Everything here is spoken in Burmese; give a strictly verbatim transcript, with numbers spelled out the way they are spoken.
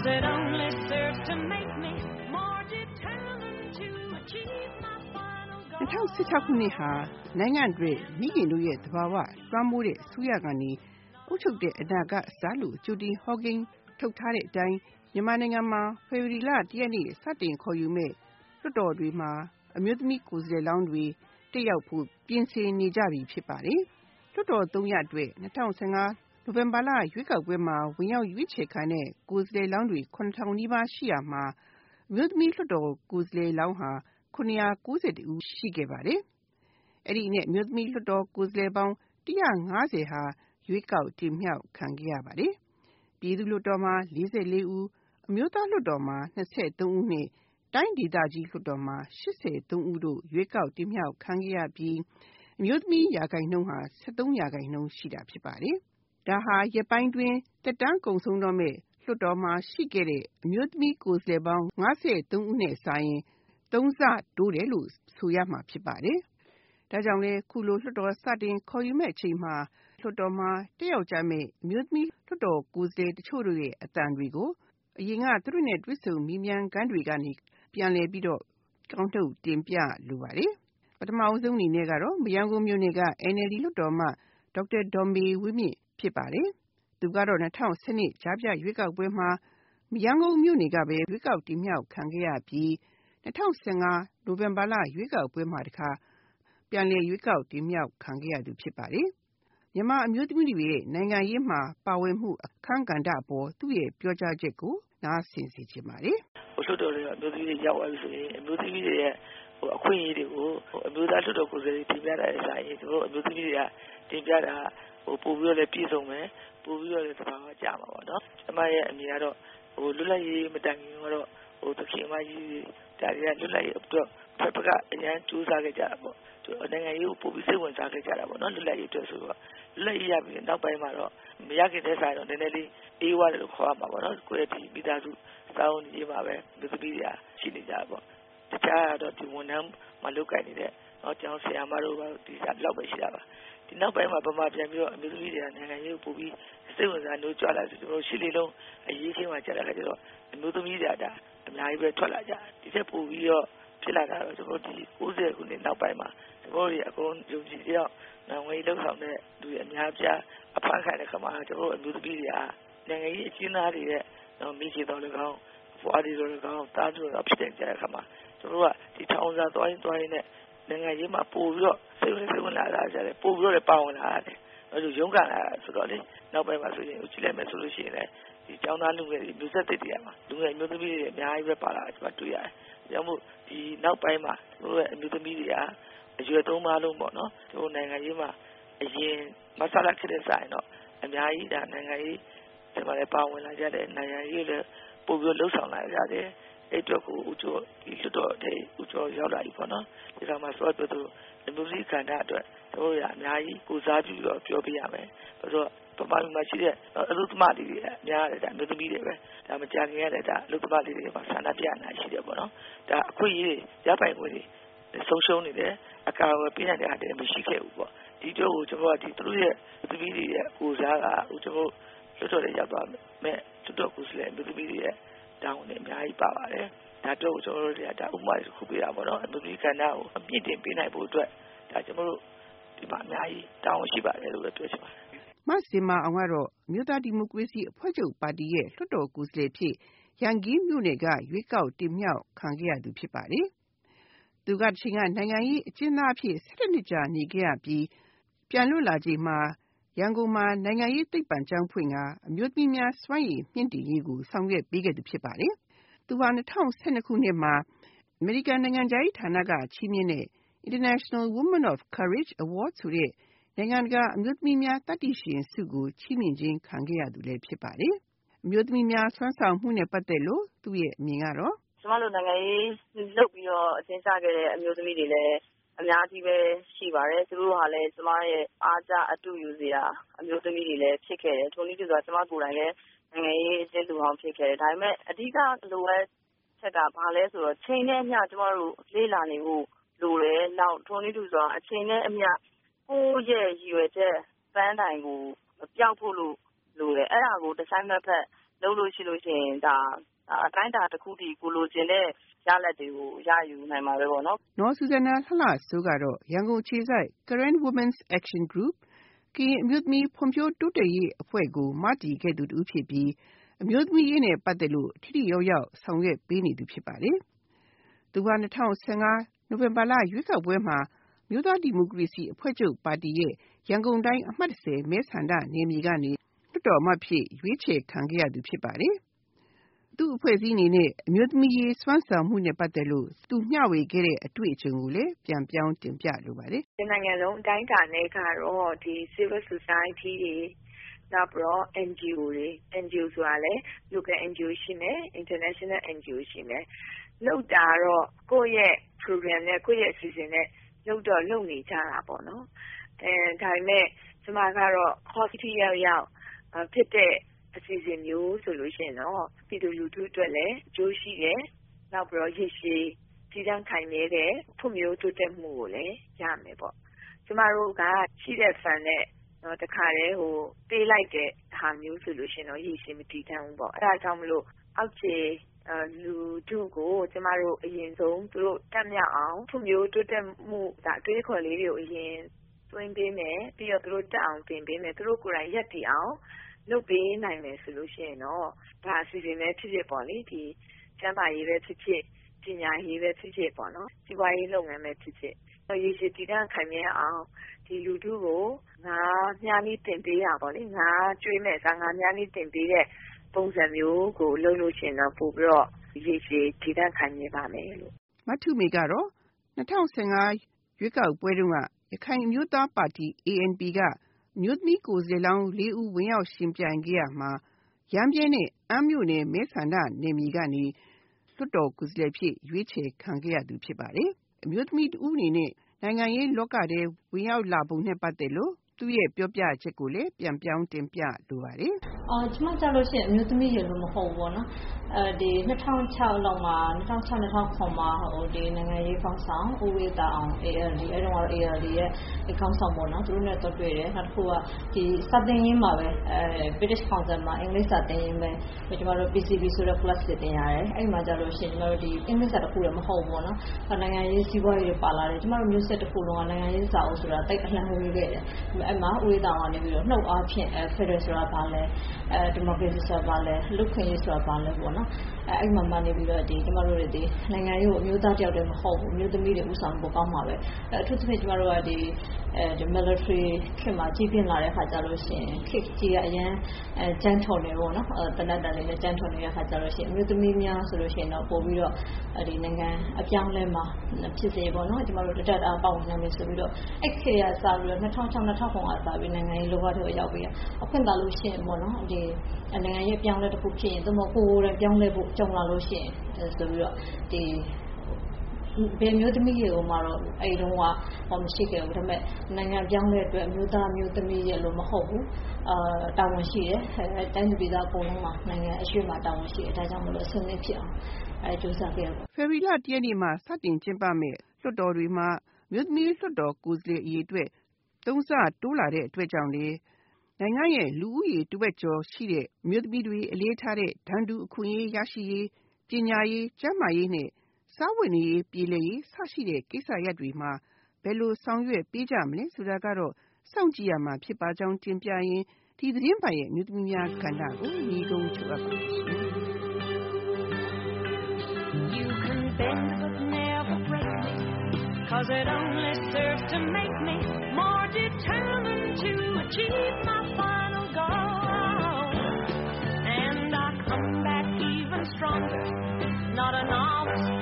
'cause it only serves to make me more determined to achieve my final goal. ၂၀၁၆ ခုနှစ်ဟာနိုင်ငံတွေမိခင်တို့ရဲ့သဘာဝလွှမ်းမိုးတဲ့အစိုးရကနေအုပ်ချုပ်တဲ့အနာဂတ်အစားလို့ကြိုတင်ဟောကိန်းထုတ်ထားတဲ့အတိုင်းမြန်မာနိုင်ငံမှာဖေဖော်ဝါရီလတရက်နေ့စတင်ခေါ်ယူမဲ့လွှတ်တော်တွေမှာအမျိုးသမီးကိုယ်စားလှယ်လောင်းတွေတက်ရောက်ဖို့ပြင်ဆင်နေကြပြီဖြစ်ပါတယ်။လွှတ်တော်သုံးရပ်အတွက်၂၀၁၅နိုဝင်ဘာလရွေးကောက်ပွဲမှာဝင်ရောက်ရွေးချယ်ခံတဲ့ကိုယ်စားလှယ်လောင်းတွေခုနှစ်ထောင်နီးပါးရှိရမှာအမျိုးသမီးလွှတ်တော်ကိုယ်စားလှယ်လောင်းဟာခုနှစ်ရာ၉၁ဦးရှိခဲ့ပါတယ်။အဲ့ဒီနဲ့အမျိုးသမီးလွှတ်တော်ကိုယ်စားလှယ်ပေါင်း၁၅၀ဟာရွေးကောက်တင်မြှောက်ခံခဲ့ရပါတယ်။ပြည်သူ့လွှတ်တော်မှာ၄၄ဦးအမျိုးသားလွှတ်တော်မှာ၂၃ဦးနဲ့တိုင်းဒေသကြီးလွှတ်တော်မှာ၈၃ဦးတို့ရွေးကောက်တင်မြှောက်ခံခဲ့ရပြီးအမျိုးသမီးရာခိုင်နှုန်းဟာ၁၃ရာခိုင်နှုန်းရှိတာဖြစ်ပါတယ်။ဒါဟာရက်ပိုင်းတွင်တက်တန်းကုန်ဆုံးတော့မဲ့လွှတ်တော်မှာရှိခဲ့တဲ့အမျိုးသမီးကိုယ်စားလှယ်ပေါင်း၅၃ဦးနဲ့စာရင်သုံးဆတိုးတယ်လို့ဆိုရမှာဖြစ်ပါတယ်။ဒါကြောင့်လဲခုလိုလွှတ်တော်စတင်ခေါ်ယူမဲ့အချိန်မှာလွှတ်တော်မှာတက်ရောက်ကြမဲ့အမျိုးသမီးလွှတ်တော်ကိုယ်စားလှယ်တချို့တို့ရဲ့အသံတွေကိုအရင်ကသူတို့နဲ့တွေ့ဆုံမိမြန်ခန်းတွေကနေပြန်လည်ပြီးတော့ကောင်းထုတ်တင်ပြလိုပါတယ်။ပထမအဆုံးအနေနဲ့ကတော့မရန်ကုန်မြို့နယ်က N L D လွှတ်တော်မှဒေါက်တာဒေါ်မေဝင်းမြင့်ဖြစ်ပါတယ်။သူကတော့၂၀၁၂ကြားဖြတ်ရွေးကောက်ပွဲမှာမရန်ကုန်မြို့နယ်ကပဲရွေးကောက်တင်မြှောက်ခံခဲ့ရပြီး၂၀၁၅နိုဝင်ဘာလရွေးကောက်ပွဲမှာတခါပြန်လည်ရွေးကောက်တင်မြှောက်ခံခဲ့ရသူဖြစ်ပါတယ်။မြန်မာအမျိုးသမီးတွေရဲ့နိုင်ငံရေးမှာပါဝင်မှုအခမ်းကဏ္ဍအပေါ်သူ့ရဲ့ပြောကြားချက်ကိုနားဆင်စေချင်ပါတယ်။လွှတ်တော်တွေကအမျိုးသမီးတွေရောက်သွားပြီဆိုရင်အမျိုးသမီးတွေရဲ့အခွင့်အရေးတွေကိုအမျိုးသားလွှတ်တော်ကိုယ်စားလှယ်တင်ပြတာအစားရင်တို့အမျိုးသမီးတွေကတင်ပြတာဟိုပို့ပြီးတော့လည်းပြည့်စုံမယ်ပို့ပြီးတော့လည်းသဘာဝကျမှာပေါ့နော်။အမရဲ့အမြင်ကတော့ဟိုလွတ်လပ်ရေးမတိုင်ခင်ကတော့ဟိုသခင်မကြီးဒါတွေကလွတ်လပ်ရေးအတွက်ဖက်ဖက်ကအញ្ញမ်းကြိုးစားခဲ့ကြတာပေါ့။နိုင်ငံရေးကိုပို့ပြီးစိတ်ဝင်စားခဲ့ကြတာပေါ့နော်လွတ်လပ်ရေးအတွက်ဆိုတော့လွတ်လပ်ရေးရပြီးနောက်ပိုင်းမှာတော့မရခင်တဲ့ဆိုင်တော့နည်းနည်းလေးအေးဝါတယ်လို့ခေါ်ရမှာပေါ့နော်ကိုယ့်ရဲ့ဒီမိသားစုစောင်းကြီးမှာပဲလူသမီးတွေကရှိနေကြတာပေါ့တခြားတော့ဒီဝန်ထမ်းမလုပ်ကိုင်နေတဲ့တော့ကျောင်းဆရာမတို့ကဒီစားလောက်ပဲရှိတာပါဒီနောက်ပိုင်းမှာဗမာပြန်ပြီးတော့အမျိုးသမီးတွေကနိုင်ငံရေးကိုပို့ပြီးစိတ်ဝင်စားလို့ကြွလာဆိုတော့ရှိလေလုံးအရေးချင်းမှကြာလာကြတော့အမျိုးသမီးတွေကဒါအများကြီးပဲထွက်လာကြဒီထက်ပိုပြီးတော့ဖြစ်လာတာတော့ကျွန်တော်ဒီ၉၀ခုနှစ်နောက်ပိုင်းမှာကျွန်တော်တို့အကုန်ယုံကြည်ကြတော့နိုင်ငံရေးလှုပ်ဆောင်တဲ့လူတွေအများပြားအဖမ်းခံတဲ့ခါမှာကျွန်တော်တို့အမျိုးသမီးတွေကနိုင်ငံရေးအကျဉ်းသားတွေရဲ့မိချေတော်လည်းကောင်းဖွားဒီလိုလည်းကောင်းတားတို့တော့ဖြစ်တဲ့ကြတဲ့ခါမှာကျွန်တော်တို့ကဒီထောင်စားသွားရင်သွားရင်နဲ့နိုင်ငံရေးမှာပို့ပြီးတော့စိတ်ဝင်စိတ်ဝင်လာတာကြတယ်ပို့ပြီးတော့လည်းပါဝင်လာတယ်အဲလိုရုန်းကန်လာတာဆိုတော့လေနောက်ပိုင်းမှာဆိုရင်ကြည့်လိုက်မယ်ဆိုလို့ရှိရင်လည်းဒီကျောင်းသားလူငယ်တွေမျိုးဆက်သစ်တွေမှာလူငယ်မျိုးသမီးတွေအများကြီးပဲပါလာကျွန်တော်တွေ့ရတယ်။ဒါမို့ဒီနောက်ပိုင်းမှာတို့ရဲ့အမျိုးသမီးတွေကအရွယ်သုံးပါလုံးပေါ့နော်တို့နိုင်ငံရေးမှာအရင်မဆလာခဲ့တဲ့ဆိုင်တော့အများကြီးဒါနိုင်ငံရေးဒီမှာလည်းပါဝင်လာကြတဲ့နိုင်ငံရေးလည်းပို့ပြီးလှုပ်ဆောင်လာကြတယ်အဲ့အတွက်ကိုဦးကျော်ဒီလွတ်တော်တဲ့ဦးကျော်ရောက်လာပြီပေါ့နော်ဒီကမှာဆိုတော့သူအမျိုးသမီးခန္ဓာအတွက်တို့ရအများကြီးကိုစားပြုတော့ပြောပြရမယ်ဆိုတော့ပမာဏမှာရှိတဲ့အလုပ်သမားတွေအများတယ်ဒါအမျိုးသမီးတွေပဲဒါမကြခင်ရတဲ့ဒါအလုပ်သမားတွေတွေမှာဆန္ဒပြနေတာရှိတယ်ပေါ့နော်ဒါအခွင့်အရေးရပိုင်ခွင့်တွေဆုံးရှုံးနေတယ်အကာအကွယ်ပေးနိုင်တဲ့အားတွေမရှိခဲ့ဘူးပေါ့ဒီတော့ကိုကျွန်တော်ကဒီသူတို့ရဲ့သမီးတွေရဲ့ကိုစားကဦးကျွန်တော်လွတ်တော်တွေရောက်သွားမယ်တွတ်တော်ကိုစလဲအမျိုးသမီးတွေရဲ့တောင်းနေအများကြီးပါပါတယ်ဒါတော့ကျွန်တော်တို့တွေကဒါဥပမာတစ်ခုပေးတာပေါ့နော်အမျိုးသမီးခန္ဓာကိုအပြည့်တင်ပေးနိုင်ဖို့အတွက်ဒါကျွန်တော်တို့ဒီမှာအများကြီးတောင်းရှိပါတယ်လို့ပြောချင်ပါတယ်မဆင်မအောင်ကတော့မြို့သားဒီမိုကရေစီအဖွဲ့ချုပ်ပါတီရဲ့လွှတ်တော်ကိုယ်စားလှယ်ဖြစ်ရန်ကင်းမြို့နယ်ကရွေးကောက်တင်မြှောက်ခံခဲ့ရသူဖြစ်ပါတယ်။သူကတစ်ချိန်ကနိုင်ငံရေးအကျဉ်းသားအဖြစ်၁၁နှစ်ကြာနေခဲ့ရပြီးပြန်လွတ်လာချိန်မှာရန်ကုန်မှာနိုင်ငံရေးသိပ္ပံကျောင်းဖွင့်ကအမျိုးသမီးများစွမ်းရည်မြင့်တင်ရေးကိုဆောင်ရွက်ပေးခဲ့သူဖြစ်ပါတယ်။သူဟာ၂၀၁၂ခုနှစ်မှာအမေရိကန်နိုင်ငံခြားရေးဌာနကချီးမြှင့်တဲ့ International Women of Courage Award ဆိုတဲ့နိုင်ငံတကာအမျိုးသမီးများတတိရှင်ဆုကိုချီးမြှင့်ခြင်းခံခဲ့ရသူလည်းဖြစ်ပါတယ်။အမျိုးသမီးများစွမ်းဆောင်မှုနဲ့ပတ်သက်လို့သူ့ရဲ့အမြင်ကတော့ကျမတို့နိုင်ငံရေးလုပ်ပြီးတော့အကျဉ်းချခဲ့တဲ့အမျိုးသမီးတွေလည်းအများကြီးပဲရှိပါတယ်သူတို့ဟာလည်းကျမရဲ့အားကြအတူယူစရာအမျိုးသမီးတွေလည်းဖြစ်ခဲ့တယ်ထိုနည်းတူစွာကျမကိုယ်တိုင်လည်းနိုင်ငံရေးအကျဉ်းသူအောင်ဖြစ်ခဲ့တယ်ဒါပေမဲ့အဓိကလိုအပ်ချက်ကဘာလဲဆိုတော့ချိန်နဲ့အမျှကျမတို့လေ့လာနေဖို့လိုတယ်နောက်ထိုနည်းတူစွာအချိန်နဲ့အမျှကိုယ့်ရဲ့ရည်ရွယ်ချက်ပန်းတိုင်ကိုမပြောက်ဖို့လို့လိုတယ်အဲ့ဒါကိုတစ်ဆိုင်တစ်ဖက်လုပ်လို့ရှိလို့ရှိရင်ဒါအတိုင်းအတာတစ်ခုတည်းကိုလိုချင်တဲ့ရလဒ်တွေကိုရယူနိုင်မှာပဲပေါ့နော်။နော်ဆူဇာနာလှလှစိုးကတော့ရန်ကုန်အခြေစိုက် Karen Women's Action Group ကရင်အမျိုးသမီးဖွံ့ဖြိုးတိုးတက်ရေးအဖွဲ့ကိုမတည်ခဲ့သူတူဖြစ်ပြီးအမျိုးသမီးရေးနဲ့ပတ်သက်လို့ထိထိရောက်ရောက်ဆောင်ရွက်ပေးနေသူဖြစ်ပါတယ်။သူက၂၀၁၅နိုဝင်ဘာလရွေးကောက်ပွဲမှာမြို့သားဒီမိုကရေစီအဖွဲ့ချုပ်ပါတီရဲ့ရန်ကုန်တိုင်းအမှတ်၁၀မဲဆန္ဒနယ်မြေကနေလွှတ်တော်အမတ်ဖြစ်ရွေးချယ်ခံခဲ့ရသူဖြစ်ပါတယ်။သူ့အဖွဲ့အစည်းအနေနဲ့အမျိုးသမီးရေးစွမ်းဆောင်မှုနဲ့ပတ်သက်လို့သူမျှဝေခဲ့တဲ့အတွေ့အကြုံကိုလည်းပြန်ပြောင်းတင်ပြလိုပါတယ်။ဒီနိုင်ငံလုံးအတိုင်းအတာနဲ့ကတော့ဒီ civil society တွေနောက်ပြီးတော့ N G O တွေ N G O ဆိုတာလည်း local N G O ရှိမယ် international N G O ရှိမယ်လောက်တာတော့ကိုယ့်ရဲ့ program နဲ့ကိုယ့်ရဲ့အစီအစဉ်နဲ့လောက်တော့လုပ်နေကြတာပေါ့နော်အဲဒါပေမဲ့ကျွန်မကတော့ cost ရောက်ရောက်ဖြစ်တဲ့အစီအစဉ်မျိုးဆိုလို့ရှိရင်တော့ပြည်သူလူထုအတွက်လည်းအကျိုးရှိတယ်နောက်ပြီးတော့ရည်ရှိတည်တံ့ခိုင်မြဲတဲ့ဖွံ့ဖြိုးတိုးတက်မှုကိုလည်းရမယ်ပေါ့ကျွန်မတို့ကရှိတဲ့ fund နဲ့တော့တခါတည်းဟိုပေးလိုက်တဲ့ဟာမျိုးဆိုလို့ရှိရင်တော့ရည်ရှိမတည်တံ့ဘူးပေါ့အဲဒါကြောင့်မလို့အောက်ခြေလူထုကိုကျမတို့အရင်ဆုံးသူတို့တက်မြောက်အောင်ဖွံ့ဖြိုးတိုးတက်မှုဒါအတွေးခေါ်လေးတွေကိုအရင်သွင်းပေးမယ်ပြီးတော့သူတို့တက်အောင်တင်ပေးမယ်သူတို့ကိုယ်တိုင်ရက်တည်အောင်လုပ်ပေးနိုင်မယ်ဆိုလို့ရှိရင်တော့ဒါအစီအစဉ်ပဲဖြစ်ဖြစ်ပေါ့လေဒီကျန်းမာရေးပဲဖြစ်ဖြစ်ပညာရေးပဲဖြစ်ဖြစ်ပေါ့နော်စီးပွားရေးလုပ်ငန်းပဲဖြစ်ဖြစ်ရည်ရှိတည်တံ့ခိုင်မြဲအောင်ဒီလူထုကိုငါမြားနည်းတင်ပေးရပါလေငါကျွေးမဲ့ငါမြားနည်းတင်ပေးတဲ့ပုံစံမျိုးကိုလုပ်လို့ရှိရင်တော့ပို့ပြီးတော့ရည်ရှိတည်တံ့ခိုင်မြဲပါမယ်လို့မထုမေကတော့၂၀၁၅ရွေးကောက်ပွဲတုန်းကရခိုင်အမျိုးသားပါတီ A N P ကအမျိုးသမီးကိုယ်စားလှယ်လောင်းလေးဦးဝင်ရောက်ရှင်ပြိုင်ခဲ့ရမှာရမ်းပြဲနဲ့အမ်းမြို့နယ်မဲဆန္ဒနယ်မြေကနေလွှတ်တော်ကိုယ်စားလှယ်ဖြစ်ရွေးချယ်ခံခဲ့ရသူဖြစ်ပါတယ်။အမျိုးသမီးတဦးအနေနဲ့နိုင်ငံရေးလောကထဲဝင်ရောက်လာပုံနဲ့ပတ်သက်လို့သူ့ရဲ့ပြောပြချက်ကိုလည်းပြန်ပြောင်းတင်ပြလိုပါတယ်။အော်ကျွန်မကြားလို့ရှိရင်အမျိုးသမီးရေလို့မဟုတ်ဘူးပေါ့နော်။အဲဒီ၂၀၀၆လောက်မှာ၂၀၀၆ ၂၀၀၇မှာဟိုဒီနိုင်ငံရေးကောင်းဆောင်ဦးဝေးတာအောင် A L D အဲတော့ A L D ရဲ့ကောင်းဆောင်ပေါ့နော်သူတို့နဲ့တော့တွေ့တယ်။နောက်တစ်ခုကဒီစာသင်ရင်းမှာပဲအဲ British Council မှာအင်္ဂလိပ်စာသင်ရင်းပဲကျွန်တော်တို့ P C B ဆိုတဲ့ class တွေသင်ရတယ်။အဲဒီမှာကြားလို့ရှိရင်ကျွန်တော်တို့ဒီအင်္ဂလိပ်စာတစ်ခုလည်းမဟုတ်ဘူးပေါ့နော်။နိုင်ငံရေးစီးပွားရေးတွေပါလာတယ်။ကျွန်တော်တို့မျိုးဆက်တစ်ခုလုံးကနိုင်ငံရေးစာအုပ်ဆိုတာတိတ်အလှမ်းဝေးခဲ့တယ်။အဲမှာဦးဝေးတာအောင်နေပြီးတော့နှုတ်အားဖြင့်အဲ Federal ဆိုတာပါလဲအဲဒီမိုကရေစီဆိုတာပါလဲလူခွင့်ရေးဆိုတာပါလဲပေါ့နော်အဲအဲ့မှာမှနေပြီးတော့ဒီကျမတို့တွေဒီနိုင်ငံရေးကိုအမျိုးသားတယောက်တည်းမဟုတ်ဘူးအမျိုးသမီးတွေဥဆောင်ဖို့ကောင်းပါပဲအဲအထူးသဖြင့်ကျမတို့ကဒီအဲဒီ military ခေတ်မှာကြီးပြင်းလာတဲ့ခါကျလို့ရှိရင်ခေတ်ကြီးကအရင်အဲကျန်းထော်နေပေါ့နော်အဲတနက်တန်လေးနဲ့ကျန်းထော်နေတဲ့ခါကျလို့ရှိရင်အမျိုးသမီးများဆိုလို့ရှိရင်တော့ပို့ပြီးတော့ဒီနိုင်ငံအပြောင်းလဲမှာဖြစ်စေပေါ့နော်ကျမတို့တက်တာပေါ့ဝင်နေမယ်ဆိုပြီးတော့အဲ့ခေတ်ကစပြီးတော့၂၀၀၆ ၂၀၀၉ကစပြီးနိုင်ငံရေးလောကထဲရောက်ပြီးအခွင့်အာဏာလို့ရှိရင်ပေါ့နော်ဒီနိုင်ငံရေးပြောင်းလဲတစ်ခုဖြစ်ရင်သူမကိုယ်ကိုယ်တိုင်ပြောင်းလဲဖို့ကြုံလာလို့ရှိရင်ဆိုပြီးတော့ဒီဘယ်မျိုးသမီးတွေကိုမှတော့အဲ့တုန်းကဟောမရှိခဲ့ဘူးဒါပေမဲ့နိုင်ငံပြောင်းလဲအတွက်မျိုးသားမျိုးသမီးရဲ့လို့မဟုတ်ဘူးအာတာဝန်ရှိတယ်အဲတိုင်းပြည်သားပုံလုံးမှာနိုင်ငံအရွှေ့မှာတာဝန်ရှိတယ်ဒါကြောင့်မလို့အစင်းလေးဖြစ်အောင်အဲကြိုးစားခဲ့ရပါဖေဖော်ဝါရီလတရက်နေ့မှာစတင်ကျင်းပမဲ့လွှတ်တော်တွေမှာမျိုးသမီးလွှတ်တော်ကိုယ်စားလှယ်အရေးအတွက်သုံးဆတိုးလာတဲ့အတွက်ကြောင့်လေနိုင်ငံရဲ့လူဦးရေတစ်ဝက်ကျော်ရှိတဲ့မြို့သမီးတွေအလေးထားတဲ့ဒဏ်တူအခွင့်အရေးရရှိရေးပညာရေးကျန်းမာရေးနဲ့စားဝတ်နေရေးပြည်လည်ရေးစရှိတဲ့ကိစ္စရပ်တွေမှာဘယ်လိုဆောင်ရွက်ပေးကြမလဲဆိုတာကတော့စောင့်ကြည့်ရမှာဖြစ်ပါကြောင်းတင်ပြရင်းဒီသတင်းပတ်ရဲ့မြို့သမီးများကဏ္ဍကိုညီကုန်းချုပ်အပ်ပါရှင်။ You can bend but never break me cause it only serves to make me more determined to achieve my final goal and I come back even stronger not a novice